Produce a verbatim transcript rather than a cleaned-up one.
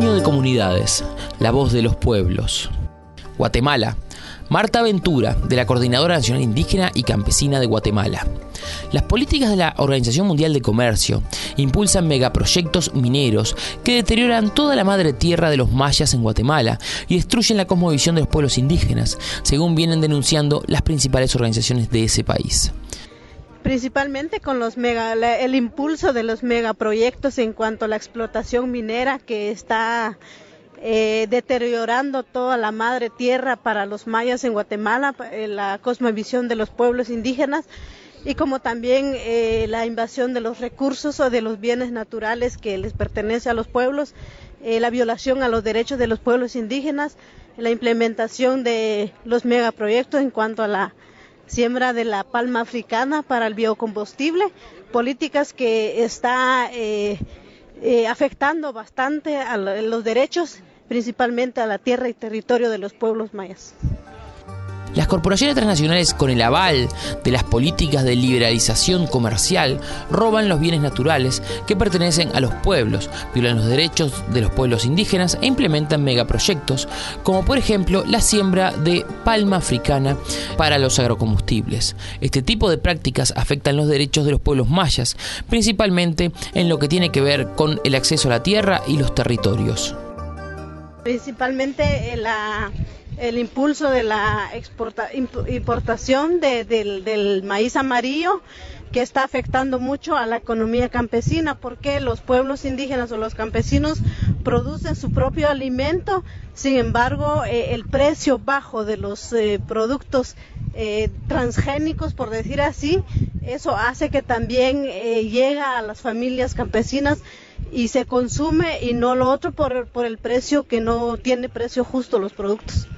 Testimonio de comunidades, la voz de los pueblos. Guatemala. Marta Ventura, de la Coordinadora Nacional Indígena y Campesina de Guatemala. Las políticas de la Organización Mundial de Comercio impulsan megaproyectos mineros que deterioran toda la madre tierra de los mayas en Guatemala y destruyen la cosmovisión de los pueblos indígenas, según vienen denunciando las principales organizaciones de ese país. Principalmente con los mega, la, el impulso de los megaproyectos en cuanto a la explotación minera que está eh, deteriorando toda la madre tierra para los mayas en Guatemala, eh, la cosmovisión de los pueblos indígenas, y como también eh, la invasión de los recursos o de los bienes naturales que les pertenece a los pueblos, eh, la violación a los derechos de los pueblos indígenas, la implementación de los megaproyectos en cuanto a la siembra de la palma africana para el biocombustible, políticas que está eh, eh, afectando bastante a los derechos, principalmente a la tierra y territorio de los pueblos mayas. Las corporaciones transnacionales, con el aval de las políticas de liberalización comercial, roban los bienes naturales que pertenecen a los pueblos, violan los derechos de los pueblos indígenas e implementan megaproyectos, como por ejemplo la siembra de palma africana para los agrocombustibles. Este tipo de prácticas afectan los derechos de los pueblos mayas, principalmente en lo que tiene que ver con el acceso a la tierra y los territorios. Principalmente la... el impulso de la exporta, importación de, del, del maíz amarillo, que está afectando mucho a la economía campesina, porque los pueblos indígenas o los campesinos producen su propio alimento. Sin embargo, eh, el precio bajo de los eh, productos eh, transgénicos, por decir así, eso hace que también eh, llega a las familias campesinas y se consume, y no lo otro por, por el precio que no tiene precio justo los productos.